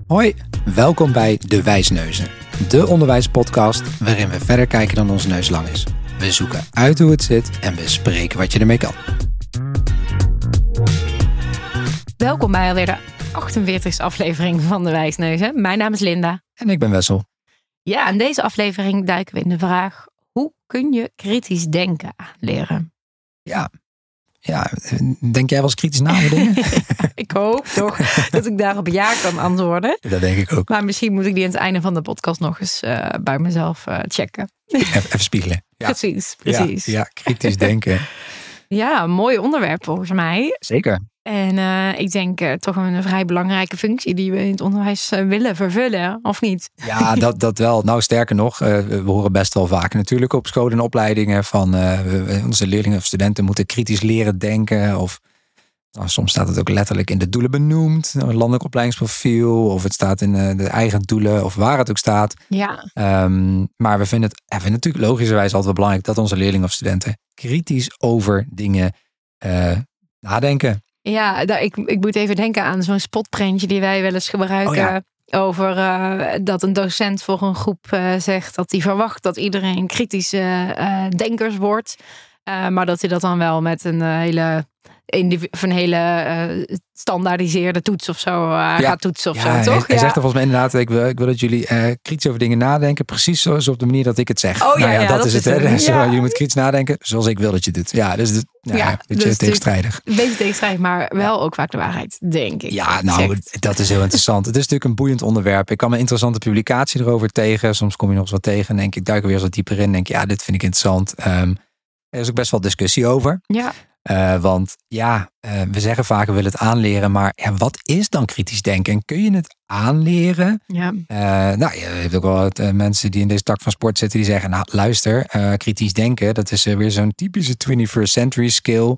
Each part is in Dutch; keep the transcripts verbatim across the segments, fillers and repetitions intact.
Hoi, welkom bij De Wijsneuzen, de onderwijspodcast waarin we verder kijken dan onze neus lang is. We zoeken uit hoe het zit en bespreken wat je ermee kan. Welkom bij alweer de achtenveertigste aflevering van De Wijsneuzen. Mijn naam is Linda. En ik ben Wessel. Ja, in deze aflevering duiken we in de vraag: hoe kun je kritisch denken aanleren? Ja, ja, denk jij wel eens kritisch na over dingen? Ik hoop toch dat ik daarop ja kan antwoorden. Dat denk ik ook. Maar misschien moet ik die aan het einde van de podcast nog eens uh, bij mezelf uh, checken. Even, even spiegelen. Ja. Precies, precies. Ja, ja, kritisch denken. Ja, een mooi onderwerp volgens mij. Zeker. En uh, ik denk uh, toch een vrij belangrijke functie die we in het onderwijs uh, willen vervullen, of niet? Ja, dat, dat wel. Nou, sterker nog, uh, we horen best wel vaak natuurlijk op scholen en opleidingen van uh, we, onze leerlingen of studenten moeten kritisch leren denken. Of nou, soms staat het ook letterlijk in de doelen benoemd, een landelijk opleidingsprofiel, of het staat in uh, de eigen doelen, of waar het ook staat. Ja. Um, maar we vinden het, we vinden het natuurlijk logischerwijs altijd wel belangrijk dat onze leerlingen of studenten kritisch over dingen uh, nadenken. Ja, daar, ik, ik moet even denken aan zo'n spotprintje die wij wel eens gebruiken. Oh ja. Over uh, dat een docent voor een groep uh, zegt dat hij verwacht dat iedereen kritische uh, denkers wordt. Uh, maar dat hij dat dan wel met een uh, hele, van een hele uh, standaardiseerde toets of zo uh, ja. gaat toetsen of ja, zo, hij, toch? Hij ja. zegt er volgens mij inderdaad, ik wil, ik wil dat jullie uh, kritisch over dingen nadenken. Precies zoals op de manier dat ik het zeg. Oh ja, nou ja, ja dat, dat is het. het Hè? ja. Jullie moeten kritisch nadenken zoals ik wil dat je doet. Ja, dus het, ja, ja, een beetje dus tegenstrijdig. Een beetje tegenstrijdig, maar wel ja. ook vaak de waarheid, denk ik. Ja, nou, zegt. Dat is heel interessant. Het is natuurlijk een boeiend onderwerp. Ik kwam een interessante publicatie erover tegen. Soms kom je nog eens wat tegen en denk ik, duik er weer eens wat dieper in. Denk je, ja, dit vind ik interessant. Um, er is ook best wel discussie over. Ja. Uh, want ja, uh, we zeggen vaak we willen het aanleren, maar ja, wat is dan kritisch denken? En kun je het aanleren? Ja. Uh, nou, je hebt ook wel wat, uh, mensen die in deze tak van sport zitten die zeggen, nou luister, uh, kritisch denken, dat is uh, weer zo'n typische twenty-first century skill.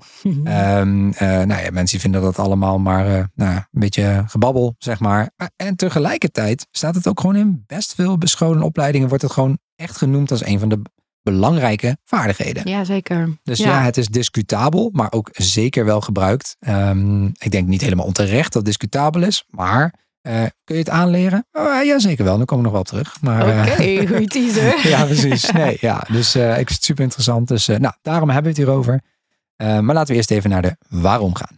um, uh, nou ja, mensen vinden dat allemaal maar uh, nou, een beetje gebabbel, zeg maar. En tegelijkertijd staat het ook gewoon in best veel bescholen opleidingen, wordt het gewoon echt genoemd als een van de belangrijke vaardigheden. Ja, zeker. Dus ja. ja, het is discutabel, maar ook zeker wel gebruikt. Um, ik denk niet helemaal onterecht dat het discutabel is, maar uh, kun je het aanleren? Uh, ja, zeker wel. Dan komen we nog wel op terug. Oké, okay, goede teaser. Ja, precies. Nee, ja, dus uh, ik vind het super interessant. Dus uh, nou, daarom hebben we het hierover. Uh, maar laten we eerst even naar de waarom gaan.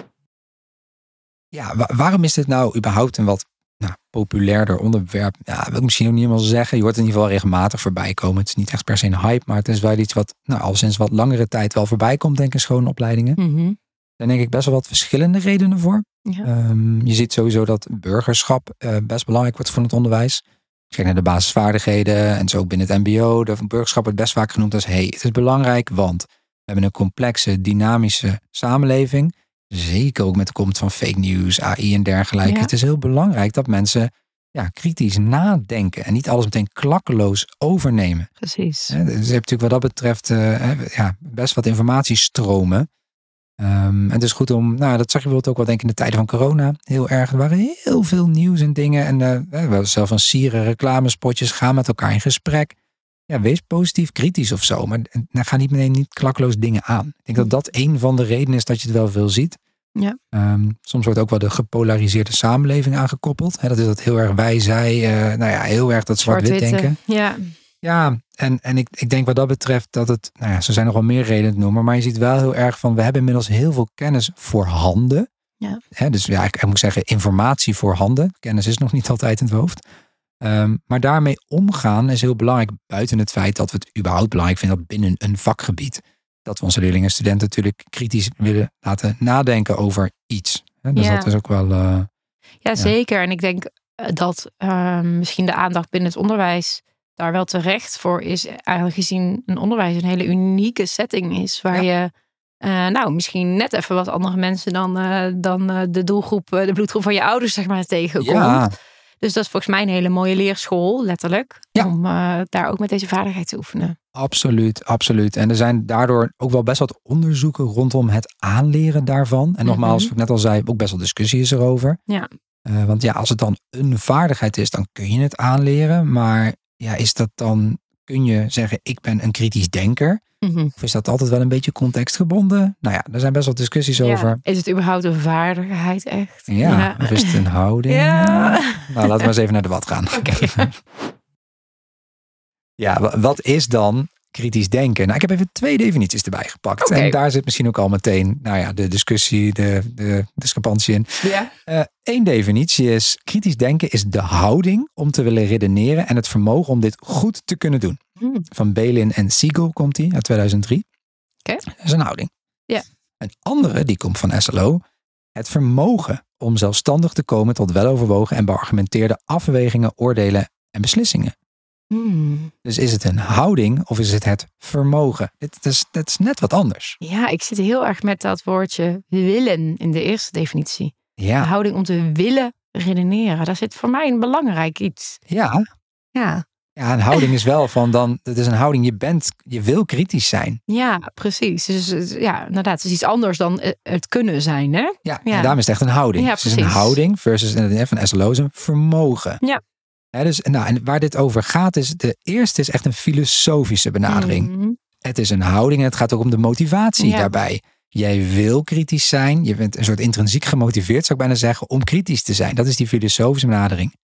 Ja, wa- waarom is dit nou überhaupt een wat Nou, populairder onderwerp, ja, wil ik misschien ook niet helemaal zeggen. Je hoort in ieder geval regelmatig voorbij komen. Het is niet echt per se een hype, maar het is wel iets wat nou, al sinds wat langere tijd wel voorbij komt, denk ik, in schoolopleidingen. Mm-hmm. Daar denk ik best wel wat verschillende redenen voor. Ja. Um, je ziet sowieso dat burgerschap uh, best belangrijk wordt voor het onderwijs. Als je kijkt naar de basisvaardigheden en zo ook binnen het mbo. De burgerschap wordt best vaak genoemd als, hey, het is belangrijk, want we hebben een complexe, dynamische samenleving. Zeker ook met de komst van fake news, A I en dergelijke. Ja. Het is heel belangrijk dat mensen ja, kritisch nadenken en niet alles meteen klakkeloos overnemen. Precies. Dus je hebt natuurlijk wat dat betreft uh, ja, best wat informatiestromen. Um, en het is goed om, nou dat zag je bijvoorbeeld ook wel denk ik in de tijden van corona. Heel erg, er waren heel veel nieuws en dingen. En uh, we hebben zelf van sieren reclamespotjes, gaan met elkaar in gesprek. Ja, wees positief kritisch of zo. Maar dan ga niet meteen niet klakkeloos dingen aan. Ik denk dat dat een van de redenen is dat je het wel veel ziet. Ja. Um, soms wordt ook wel de gepolariseerde samenleving aangekoppeld. He, dat is dat heel erg wij, zij, uh, nou ja, heel erg dat zwart-wit denken. Ja, ja en, en ik, ik denk wat dat betreft dat het, nou ja, er zijn nog wel meer redenen te noemen, maar je ziet wel heel erg van, we hebben inmiddels heel veel kennis voorhanden. Ja. He, dus ja, ik, ik moet zeggen, informatie voorhanden. Kennis is nog niet altijd in het hoofd. Um, maar daarmee omgaan is heel belangrijk, buiten het feit dat we het überhaupt belangrijk vinden dat binnen een vakgebied, dat we onze leerlingen en studenten natuurlijk kritisch willen laten nadenken over iets. Dus ja. dat is ook wel... Uh, ja, ja, zeker. En ik denk dat uh, misschien de aandacht binnen het onderwijs daar wel terecht voor is. Eigenlijk gezien een onderwijs een hele unieke setting is. Waar ja. je uh, nou misschien net even wat andere mensen dan, uh, dan uh, de doelgroep, uh, de bloedgroep van je ouders zeg maar tegenkomt. Ja. Dus dat is volgens mij een hele mooie leerschool, letterlijk. Ja. Om uh, daar ook met deze vaardigheid te oefenen. Absoluut, absoluut. En er zijn daardoor ook wel best wat onderzoeken rondom het aanleren daarvan. En nogmaals, mm-hmm. wat ik net al zei, ook best wel discussie is erover. Ja. Uh, want ja, als het dan een vaardigheid is, dan kun je het aanleren. Maar ja, is dat dan kun je zeggen, ik ben een kritisch denker? Mm-hmm. Of is dat altijd wel een beetje contextgebonden? Nou ja, er zijn best wel discussies ja. over. Is het überhaupt een vaardigheid echt? Ja, ja. Of is het een houding? Ja. Nou, laten we eens even naar de wat gaan. Okay. Ja, wat is dan kritisch denken? Nou, ik heb even twee definities erbij gepakt. Okay. En daar zit misschien ook al meteen nou ja, de discussie, de, de discrepantie in. Ja. Eén uh, definitie is, kritisch denken is de houding om te willen redeneren en het vermogen om dit goed te kunnen doen. Hmm. Van Balin en Siegel komt die uit tweeduizend drie. Okay. Dat is een houding. Ja. Een andere, die komt van S L O, het vermogen om zelfstandig te komen tot weloverwogen en beargumenteerde afwegingen, oordelen en beslissingen. Hmm. Dus is het een houding of is het het vermogen? Dit is, dit is net wat anders. Ja, ik zit heel erg met dat woordje willen in de eerste definitie. Ja. De houding om te willen redeneren. Daar zit voor mij een belangrijk iets. Ja. Ja. Ja, een houding is wel van dan, het is een houding, je bent, je wil kritisch zijn. Ja, precies. Dus ja, inderdaad, het is iets anders dan het kunnen zijn, hè? Ja, ja. en daarom is het echt een houding. Ja, dus het is een houding versus van S L O is een vermogen. Ja. Ja, dus, nou, en waar dit over gaat is, de eerste is echt een filosofische benadering. Mm-hmm. Het is een houding en het gaat ook om de motivatie ja. daarbij. Jij wil kritisch zijn, je bent een soort intrinsiek gemotiveerd, zou ik bijna zeggen, om kritisch te zijn. Dat is die filosofische benadering.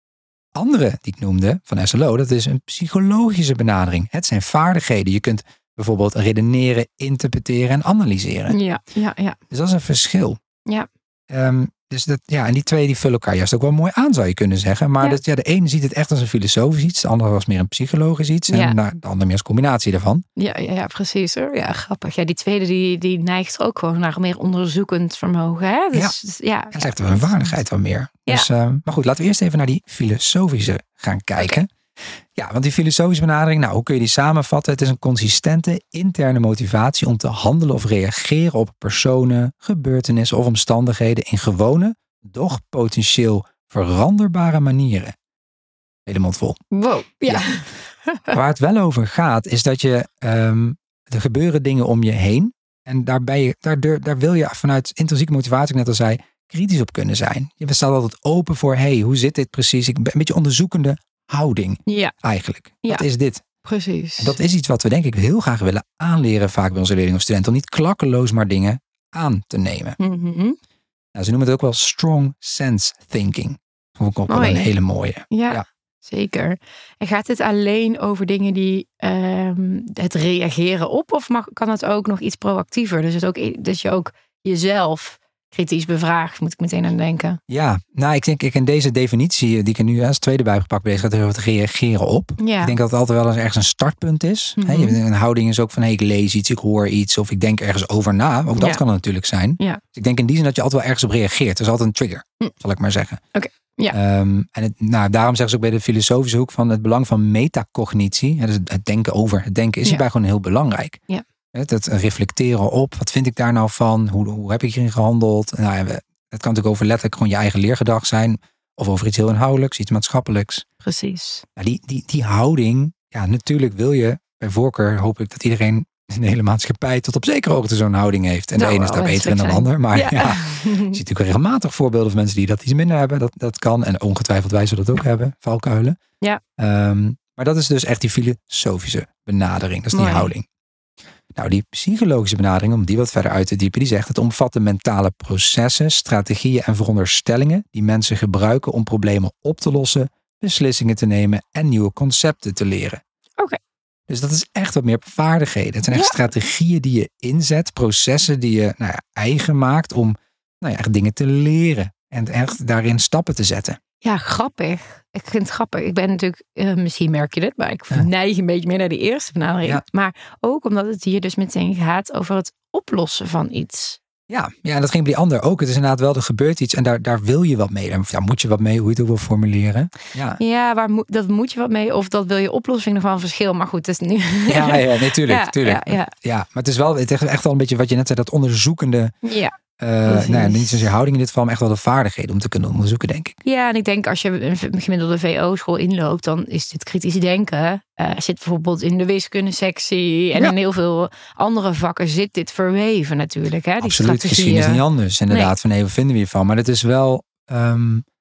Andere die ik noemde van S L O, dat is een psychologische benadering. Het zijn vaardigheden. Je kunt bijvoorbeeld redeneren, interpreteren en analyseren. Ja, ja, ja. Dus dat is een verschil. Ja. Um, dus dat, ja, en die twee die vullen elkaar juist ook wel mooi aan, zou je kunnen zeggen. Maar ja. Dat, ja, de ene ziet het echt als een filosofisch iets, de andere als meer een psychologisch iets. Ja. En nou, de andere meer als combinatie daarvan. Ja, ja, ja, precies hoor. Ja, grappig. Ja, die tweede die, die neigt ook gewoon naar meer onderzoekend vermogen. Hè? Dus, ja. ja. Dat is echt wel een vaardigheid wat meer. Ja. Dus, uh, maar goed, laten we eerst even naar die filosofische gaan kijken. Okay. Ja, want die filosofische benadering, nou, hoe kun je die samenvatten? Het is een consistente interne motivatie om te handelen of reageren op personen, gebeurtenissen of omstandigheden in gewone, doch potentieel veranderbare manieren. Hele mond vol. Wow, ja. ja. Waar het wel over gaat, is dat je, um, er gebeuren dingen om je heen. En daarbij, daar, daar wil je vanuit intrinsieke motivatie, net als zei, kritisch op kunnen zijn. Je staat altijd open voor, hé, hey, hoe zit dit precies? Ik ben een beetje onderzoekende houding ja. eigenlijk. Ja. Wat is dit? Precies. En dat is iets wat we denk ik heel graag willen aanleren vaak bij onze leerlingen of studenten. Om niet klakkeloos maar dingen aan te nemen. Mm-hmm. Nou, ze noemen het ook wel strong sense thinking. Dat vond ik ook wel een hele mooie. Ja, ja, zeker. En gaat het alleen over dingen die um, het reageren op? Of mag, kan het ook nog iets proactiever? Dus het ook, dat je ook jezelf kritisch bevraagd, moet ik meteen aan denken. Ja, nou ik denk ik in deze definitie die ik er nu als tweede bij heb gepakt, bezig gaat over het reageren op. Ja. Ik denk dat het altijd wel eens ergens een startpunt is. Mm-hmm. He, een houding is ook van hey, ik lees iets, ik hoor iets of ik denk ergens over na. Ook dat ja. kan het natuurlijk zijn. Ja. Dus ik denk in die zin dat je altijd wel ergens op reageert. Er is altijd een trigger, mm. zal ik maar zeggen. Oké. Okay. Ja. Um, en het, nou, daarom zeggen ze ook bij de filosofische hoek van het belang van metacognitie. Ja, dus het denken over het denken is ja. hierbij gewoon heel belangrijk. Ja. Het, het reflecteren op, wat vind ik daar nou van? Hoe, hoe heb ik hierin gehandeld? Nou, ja, we, het kan natuurlijk over letterlijk gewoon je eigen leergedrag zijn. Of over iets heel inhoudelijks, iets maatschappelijks. Precies. Nou, die, die, die houding, ja, natuurlijk wil je, bij voorkeur hoop ik dat iedereen in de hele maatschappij tot op zekere hoogte zo'n houding heeft. En nou, de ene is daar beter in dan de ander. Maar ja, ja je ziet natuurlijk regelmatig voorbeelden van mensen die dat iets minder hebben. Dat, dat kan. En ongetwijfeld wij zullen dat ook hebben, valkuilen. Ja. Um, maar dat is dus echt die filosofische benadering. Dat is die Mooi. houding. Nou, die psychologische benadering, om die wat verder uit te diepen, die zegt het omvat de mentale processen, strategieën en veronderstellingen die mensen gebruiken om problemen op te lossen, beslissingen te nemen en nieuwe concepten te leren. Oké. Okay. Dus dat is echt wat meer vaardigheden. Het zijn echt ja. strategieën die je inzet, processen die je nou ja, eigen maakt om nou ja, echt dingen te leren en echt daarin stappen te zetten. Ja, grappig. Ik vind het grappig. Ik ben natuurlijk, uh, misschien merk je dit, maar ik ja. neig een beetje meer naar die eerste benadering. Ja. Maar ook omdat het hier dus meteen gaat over het oplossen van iets. Ja, ja, en dat ging bij die ander ook. Het is inderdaad wel, er gebeurt iets en daar, daar wil je wat mee. Daar moet je wat mee, hoe je het ook wil formuleren. Ja, ja waar mo- dat moet je wat mee of dat wil je oplossen, vind ik nog wel een verschil. Maar goed, het is nu... Ja, ja, nee, tuurlijk, ja, tuurlijk. Ja, ja. ja, maar het is wel het is echt wel een beetje wat je net zei, dat onderzoekende... Ja. Uh, nou ja, niet zozeer houding in dit geval, maar echt wel de vaardigheden om te kunnen onderzoeken, denk ik. Ja, en ik denk als je een gemiddelde V O-school inloopt, dan is dit kritisch denken. Uh, zit bijvoorbeeld in de wiskundesectie en ja. in heel veel andere vakken zit dit verweven natuurlijk. Hè, die absoluut, geschiedenis is niet anders inderdaad. Nee. Van nee, wat vinden we hiervan? Maar het is wel, um,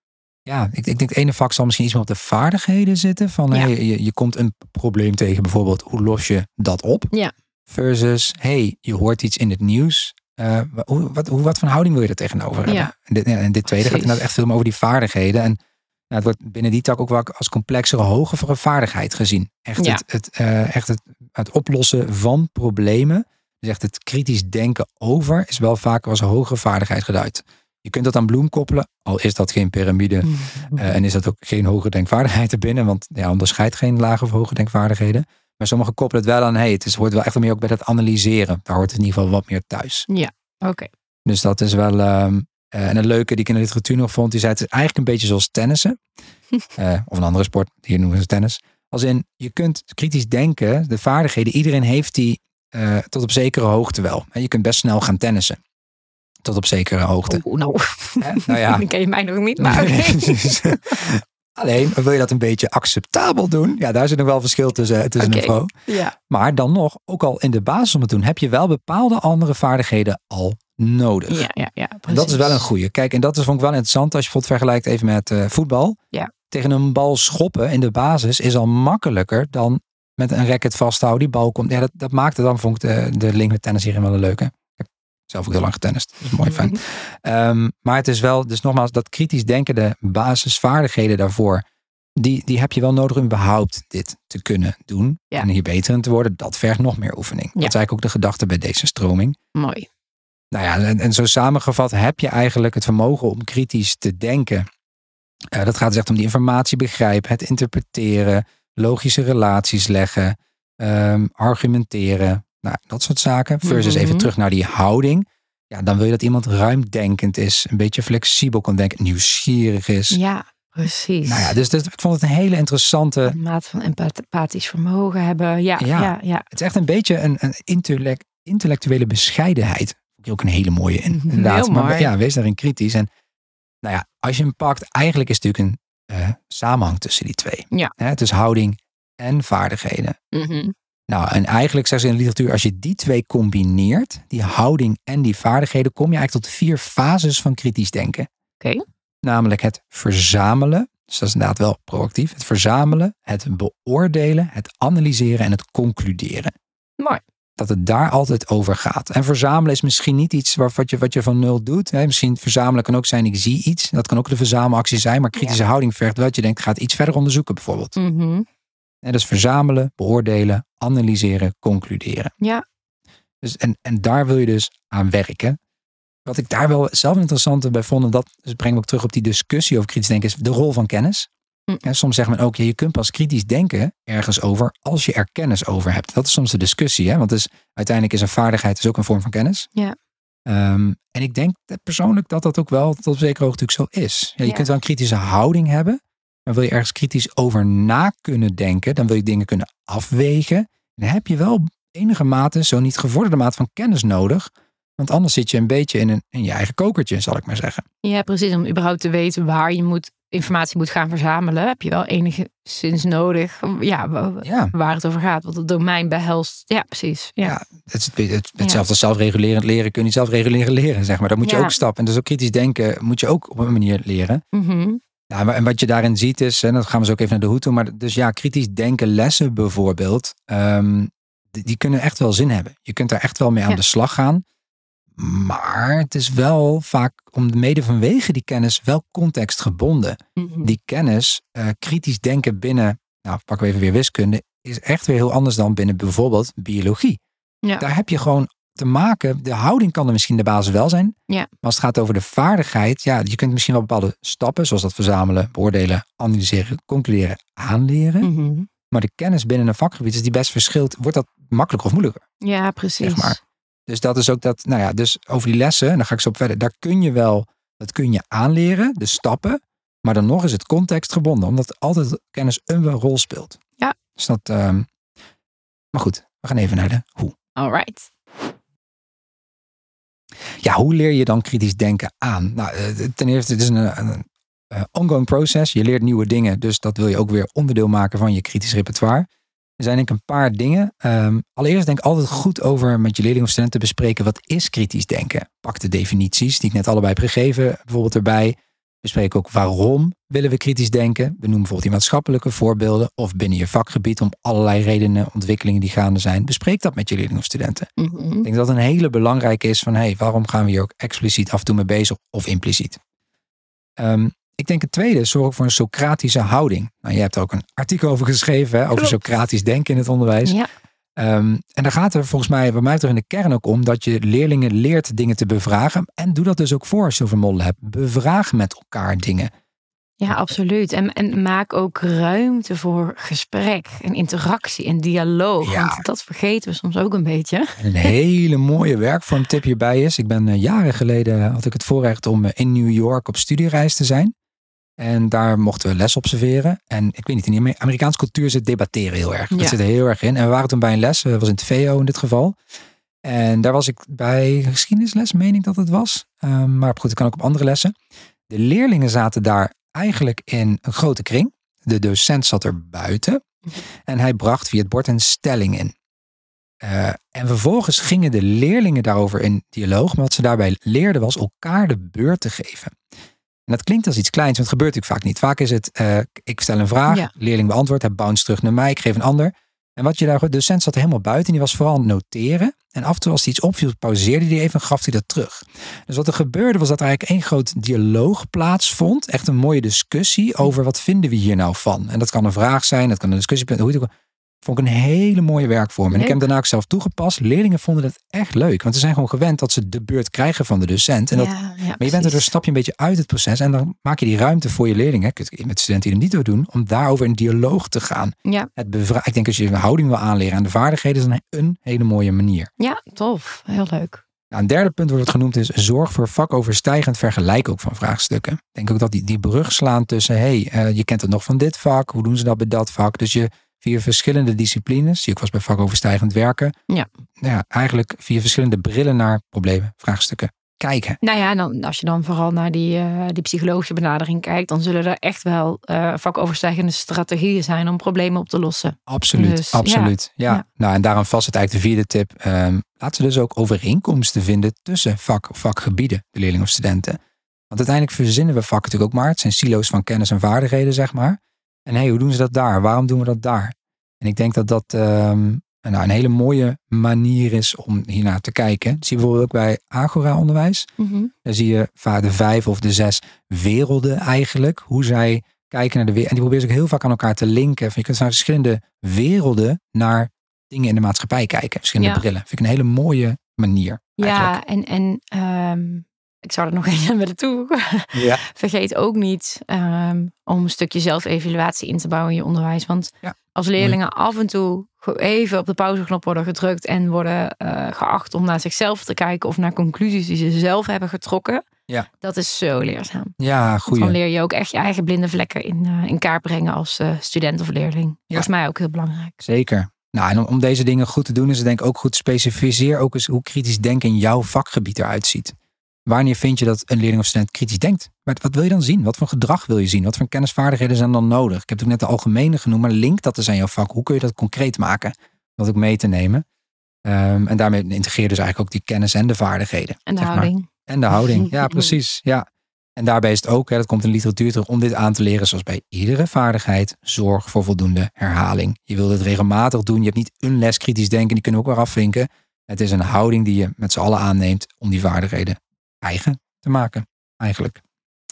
ja, ik, ik denk het ene vak zal misschien iets meer op de vaardigheden zitten. Van Ja. hey, je, je komt een probleem tegen bijvoorbeeld. Hoe los je dat op? Ja. Versus, hey, je hoort iets in het nieuws. Uh, hoe, wat, hoe, wat voor houding wil je er tegenover hebben? Ja. En dit, en dit tweede Precies. gaat inderdaad echt veel meer over die vaardigheden. En ja, het wordt binnen die tak ook wel als complexere, hogere vaardigheid gezien. Echt, Ja. het, het, uh, echt het, het oplossen van problemen. Dus echt het kritisch denken over is wel vaak als hogere vaardigheid geduid. Je kunt dat aan Bloom koppelen, al is dat geen piramide. Mm. Uh, en is dat ook geen hoge denkvaardigheid erbinnen. Want ja, onderscheidt geen lage of hoge denkvaardigheden. Maar sommigen koppelen het wel aan, hey, het is, hoort wel echt meer ook bij het analyseren. Daar hoort het in ieder geval wat meer thuis. Ja, oké. Okay. Dus dat is wel... Um, uh, en het leuke die ik in de literatuur nog vond, die zei het is eigenlijk een beetje zoals tennissen. uh, of een andere sport, hier noemen ze tennis. Als in, je kunt kritisch denken, de vaardigheden, iedereen heeft die uh, tot op zekere hoogte wel. En je kunt best snel gaan tennissen. Tot op zekere hoogte. Oeh, nou, uh, nou ja. Dan ken je mij nog niet, maar okay. Alleen, wil je dat een beetje acceptabel doen? Ja, daar zit nog wel verschil tussen, tussen okay. een pro. Ja. Maar dan nog, ook al in de basis om het te doen, heb je wel bepaalde andere vaardigheden al nodig. Ja, ja, ja, precies. En dat is wel een goeie. Kijk, en dat is, vond ik wel interessant als je bijvoorbeeld vergelijkt even met uh, voetbal. Ja. Tegen een bal schoppen in de basis is al makkelijker dan met een racket vasthouden. Die bal komt. Ja, dat, dat maakte dan, vond ik de, de link met tennis hierin wel een leuke. Ik heb zelf ook heel lang getennist. Dat is mooi fijn. um, maar het is wel, dus nogmaals, dat kritisch denken, de basisvaardigheden daarvoor. Die, die heb je wel nodig om überhaupt dit te kunnen doen. Ja. En hier beter in te worden, dat vergt nog meer oefening. Ja. Dat is eigenlijk ook de gedachte bij deze stroming. Mooi. Nou ja, en, en zo samengevat heb je eigenlijk het vermogen om kritisch te denken. Uh, dat gaat dus echt om die informatie begrijpen, het interpreteren, logische relaties leggen, um, argumenteren, nou, dat soort zaken. Versus mm-hmm. even terug naar die houding. Ja, dan wil je dat iemand ruimdenkend is, een beetje flexibel kan denken, nieuwsgierig is. Ja. Precies. Nou ja, dus, dus ik vond het een hele interessante... Een maat van empathisch vermogen hebben. Ja, ja. ja, ja. Het is echt een beetje een, een intellect, intellectuele bescheidenheid. Ook een hele mooie in, inderdaad. Heel mooi. Maar ja, wees daarin kritisch. En nou ja, als je hem pakt, eigenlijk is het natuurlijk een uh, samenhang tussen die twee. Ja. Hè, het is houding en vaardigheden. Mm-hmm. Nou, en eigenlijk zeggen ze in de literatuur, als je die twee combineert, die houding en die vaardigheden, kom je eigenlijk tot vier fases van kritisch denken. Oké. Okay. Namelijk het verzamelen, dus dat is inderdaad wel proactief. Het verzamelen, het beoordelen, het analyseren en het concluderen. Mooi. Dat het daar altijd over gaat. En verzamelen is misschien niet iets wat je, wat je van nul doet. Hè. Misschien verzamelen kan ook zijn, ik zie iets. Dat kan ook de verzamelactie zijn. Maar kritische ja. houding vergt wel dat je denkt, gaat iets verder onderzoeken bijvoorbeeld. Mm-hmm. En dus verzamelen, beoordelen, analyseren, concluderen. Ja. Dus, en, en daar wil je dus aan werken. Wat ik daar wel zelf interessant bij vond, en dat dus brengt me ook terug op die discussie over kritisch denken, is de rol van kennis. Mm. En soms zegt men ook, ja, je kunt pas kritisch denken ergens over als je er kennis over hebt. Dat is soms de discussie, hè? Want dus, uiteindelijk is een vaardigheid dus ook een vorm van kennis. Ja. Um, en ik denk persoonlijk dat dat ook wel tot op zekere hoogte natuurlijk zo is. Ja, je ja. kunt wel een kritische houding hebben, maar wil je ergens kritisch over na kunnen denken, dan wil je dingen kunnen afwegen. Dan heb je wel enige mate, zo niet gevorderde mate van kennis nodig. Want anders zit je een beetje in, een, in je eigen kokertje, zal ik maar zeggen. Ja, precies. Om überhaupt te weten waar je moet, informatie moet gaan verzamelen, heb je wel enigszins nodig. Ja, ja. waar het over gaat. Wat het domein behelst. Ja, precies. Ja, ja het is het, het, hetzelfde ja. als zelfregulerend leren. Kun je niet zelfreguleren leren, zeg maar. Daar moet je ja. ook stappen. En dus ook kritisch denken moet je ook op een manier leren. Mm-hmm. Ja, en wat je daarin ziet is, en dan gaan we zo ook even naar de hoe toe. Maar dus ja, kritisch denken lessen bijvoorbeeld. Um, die, die kunnen echt wel zin hebben. Je kunt daar echt wel mee aan ja. de slag gaan. Maar het is wel vaak, om mede vanwege die kennis, wel contextgebonden. Mm-hmm. Die kennis, uh, kritisch denken binnen, nou pakken we even weer wiskunde, is echt weer heel anders dan binnen bijvoorbeeld biologie. Ja. Daar heb je gewoon te maken, de houding kan er misschien de basis wel zijn. Ja. Maar als het gaat over de vaardigheid, ja, je kunt misschien wel bepaalde stappen, zoals dat verzamelen, beoordelen, analyseren, concluderen, aanleren. Mm-hmm. Maar de kennis binnen een vakgebied, is die best verschilt, wordt dat makkelijker of moeilijker? Ja, precies. Zeg maar. Dus dat is ook dat, nou ja, dus over die lessen, en daar ga ik zo op verder, daar kun je wel, dat kun je aanleren, de stappen, maar dan nog is het contextgebonden, omdat altijd kennis een rol speelt. Ja. Dus dat, um, maar goed, we gaan even naar de hoe. All right. Ja, hoe leer je dan kritisch denken aan? Nou, ten eerste, het is een, een, een ongoing proces. Je leert nieuwe dingen, dus dat wil je ook weer onderdeel maken van je kritisch repertoire. Er zijn denk ik een paar dingen. Um, allereerst denk ik altijd goed over met je leerlingen of studenten bespreken. Wat is kritisch denken? Pak de definities die ik net allebei heb gegeven. Bijvoorbeeld erbij. Bespreek ook waarom willen we kritisch denken. We noemen bijvoorbeeld die maatschappelijke voorbeelden. Of binnen je vakgebied om allerlei redenen, ontwikkelingen die gaande zijn. Bespreek dat met je leerlingen of studenten. Mm-hmm. Ik denk dat een hele belangrijke is van... hey, waarom gaan we hier ook expliciet af en toe mee bezig of impliciet? Um, ik denk het tweede, zorg voor een Socratische houding. Nou, je hebt er ook een artikel over geschreven, hè, over Klopt. Socratisch denken in het onderwijs. Ja. Um, en daar gaat er volgens mij, bij mij toch in de kern ook om... dat je leerlingen leert dingen te bevragen. En doe dat dus ook voor als je over modellen hebt. Bevraag met elkaar dingen. Ja, absoluut. En, en maak ook ruimte voor gesprek en interactie en dialoog. Ja. Want dat vergeten we soms ook een beetje. En een hele mooie werkvormtip hierbij is... ik ben uh, jaren geleden, had ik het voorrecht om uh, in New York op studiereis te zijn. En daar mochten we les observeren. En ik weet niet, in de Amerikaanse cultuur zit debatteren heel erg. Dat Ja. zit er heel erg in. En we waren toen bij een les, dat was in het V O in dit geval. En daar was ik bij geschiedenisles, meen ik dat het was. Um, maar goed, ik kan ook op andere lessen. De leerlingen zaten daar eigenlijk in een grote kring. De docent zat er buiten. En hij bracht via het bord een stelling in. Uh, en vervolgens gingen de leerlingen daarover in dialoog. Maar wat ze daarbij leerden was elkaar de beurt te geven. En dat klinkt als iets kleins, want het gebeurt natuurlijk vaak niet. Vaak is het, uh, ik stel een vraag, Ja. leerling beantwoordt, hij bounce terug naar mij, ik geef een ander. En wat je daar, de docent zat er helemaal buiten en die was vooral aan het noteren. En af en toe als hij iets opviel, pauzeerde hij even en gaf hij dat terug. Dus wat er gebeurde was dat er eigenlijk één groot dialoog plaatsvond. Echt een mooie discussie over wat vinden we hier nou van. En dat kan een vraag zijn, dat kan een discussiepunt, hoe het ook. Vond ik een hele mooie werkvorm. En Leuk. ik heb hem daarna ook zelf toegepast. Leerlingen vonden het echt leuk. Want ze zijn gewoon gewend dat ze de beurt krijgen van de docent. En dat, ja, ja, maar je bent er precies. dus stap je een beetje uit het proces. En dan maak je die ruimte voor je leerlingen. Kun je met studenten die het niet doen. Om daarover in dialoog te gaan. Ja. Het bevra- ik denk als je een houding wil aanleren aan de vaardigheden. Is dan een hele mooie manier. Ja, tof. Heel leuk. Nou, een derde punt wordt het genoemd is. Zorg voor vakoverstijgend vergelijken ook van vraagstukken. Ik denk ook dat die, die brug slaan tussen. Hé, hey, uh, je kent het nog van dit vak. Hoe doen ze dat bij dat vak? Dus je via verschillende disciplines, zie ik was bij vakoverstijgend werken. Ja. Ja, eigenlijk via verschillende brillen naar problemen, vraagstukken kijken. Nou ja, dan, als je dan vooral naar die, uh, die psychologische benadering kijkt, dan zullen er echt wel uh, vakoverstijgende strategieën zijn om problemen op te lossen. Absoluut, Dus, absoluut. Ja. Ja. Ja. Nou, en daarom vast het eigenlijk de vierde tip. Um, laat ze dus ook overeenkomsten vinden tussen vak of vakgebieden, de leerlingen of studenten. Want uiteindelijk verzinnen we vakken natuurlijk ook maar. Het zijn silo's van kennis en vaardigheden, zeg maar. En hé, hey, hoe doen ze dat daar? Waarom doen we dat daar? En ik denk dat dat um, nou, een hele mooie manier is om hiernaar te kijken. Dat zie je bijvoorbeeld ook bij Agora-onderwijs. Mm-hmm. Daar zie je vaak de vijf of de zes werelden eigenlijk. Hoe zij kijken naar de wereld. En die proberen ze ook heel vaak aan elkaar te linken. Je kunt van verschillende werelden naar dingen in de maatschappij kijken. Verschillende Ja. brillen. Vind ik een hele mooie manier. Ja, en, en um, ik zou er nog één willen toe. Ja. Vergeet ook niet um, om een stukje zelfevaluatie in te bouwen in je onderwijs. Want Ja. als leerlingen af en toe even op de pauzeknop worden gedrukt en worden uh, geacht om naar zichzelf te kijken of naar conclusies die ze zelf hebben getrokken. Ja. Dat is zo leerzaam. Ja, goeie. Dan leer je ook echt je eigen blinde vlekken in, uh, in kaart brengen als uh, student of leerling. Volgens mij ook heel belangrijk. Zeker. Nou, en om, om deze dingen goed te doen is het denk ik ook goed specificeer ook eens hoe kritisch denken in jouw vakgebied eruit ziet. Wanneer vind je dat een leerling of student kritisch denkt? Maar wat wil je dan zien? Wat voor gedrag wil je zien? Wat voor kennisvaardigheden zijn dan nodig? Ik heb het net de algemene genoemd, maar link dat eens aan jouw vak. Hoe kun je dat concreet maken? Dat ook mee te nemen. Um, en daarmee integreer je dus eigenlijk ook die kennis en de vaardigheden. En de zeg maar. houding. En de houding, ja precies. Ja. En daarbij is het ook, hè, dat komt in de literatuur terug, om dit aan te leren, zoals bij iedere vaardigheid, zorg voor voldoende herhaling. Je wilt het regelmatig doen. Je hebt niet een les kritisch denken, die kunnen we ook weer afvinken. Het is een houding die je met z'n allen aanneemt om die vaardigheden eigen te maken, eigenlijk.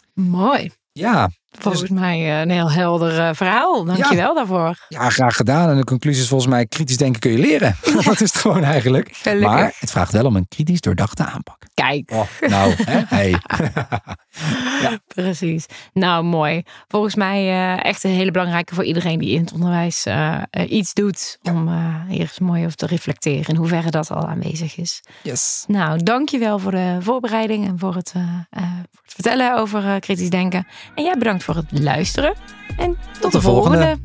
Mooi. Ja. Volgens dus, mij een heel helder uh, verhaal. Dankjewel ja, daarvoor. Ja, graag gedaan. En de conclusie is volgens mij, kritisch denken kun je leren. Ja. Dat is het gewoon eigenlijk. Gelukkig. Maar het vraagt wel om een kritisch doordachte aanpak. Kijk. Oh, nou, hè? Hey. Ja. Precies. Nou, mooi. Volgens mij uh, echt een hele belangrijke voor iedereen die in het onderwijs uh, uh, iets doet. Ja. Om uh, hier eens mooi over te reflecteren in hoeverre dat al aanwezig is. Yes. Nou, dankjewel voor de voorbereiding en voor het, uh, uh, voor het vertellen over uh, kritisch denken. En jij bedankt voor het luisteren. En tot, tot de, de volgende. volgende.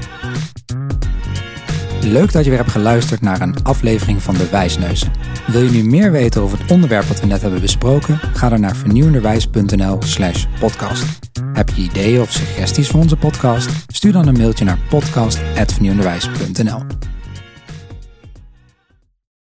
Leuk dat je weer hebt geluisterd naar een aflevering van De Wijsneuzen. Wil je nu meer weten over het onderwerp wat we net hebben besproken? Ga dan naar vernieuwenderwijs.nl slash podcast. Heb je ideeën of suggesties voor onze podcast? Stuur dan een mailtje naar podcast apenstaartje vernieuwenderwijs punt n l.